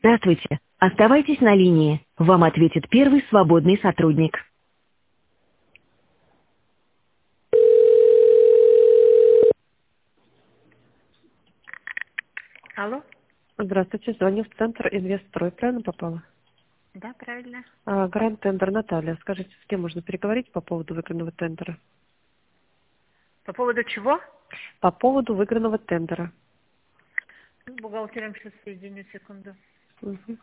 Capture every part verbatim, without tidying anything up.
Здравствуйте. Оставайтесь на линии. Вам ответит первый свободный сотрудник. Алло? Здравствуйте, звоню в центр Инвестстрой. Правильно попала? Да, правильно. А, Гранд тендер Наталья. Скажите, с кем можно переговорить по поводу выигранного тендера? По поводу чего? По поводу выигранного тендера. С бухгалтером сейчас соединю, секунду. Мгм.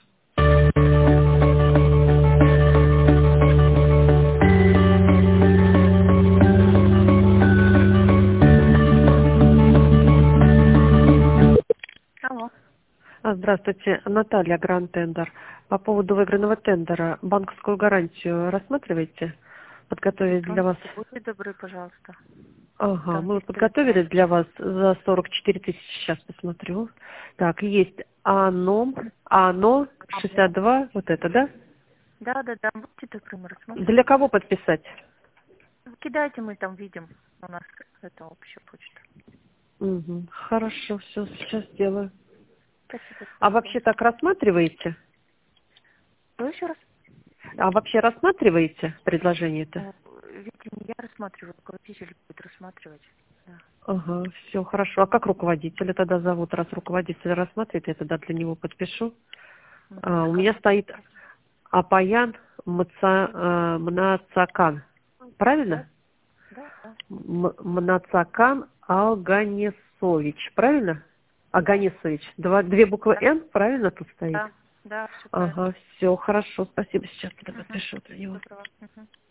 Алло. А, Здравствуйте, Наталья, Гранд тендер. По поводу выигранного тендера банковскую гарантию рассматриваете? Подготовить для вас? Здравствуйте, будьте добры, пожалуйста. Ага, Там мы есть подготовили телефон. для вас за сорок четыре тысячи, сейчас посмотрю. Так, есть АНО, АНО шестьдесят два, вот это, да? Да, да, да, будьте добры, мы Для рассмотрим. кого подписать? Кидайте, мы там видим. У нас это общая почта. Угу. Хорошо, все, сейчас сделаю. Спасибо, А спасибо. вообще так рассматриваете? Что еще раз? А вообще рассматриваете предложение-то? Э, Видите, не я рассматриваю, руководитель будет рассматривать. Да. Ага, все, хорошо. А как руководителя тогда зовут? Раз руководитель рассматривает, я тогда для него подпишу. А, Мгм. у Как меня вы стоит хотите? Апаян Мца, э, Мнацакан. Да, Правильно? да, да. М- Мнацакан Алганесович. Правильно? Да, Аганесович. Два, две буквы да, Н, правильно тут стоит? да, да, все правильно. Ага, все, хорошо, спасибо. Сейчас тогда Угу. подпишу для него. Доброго. Мгм.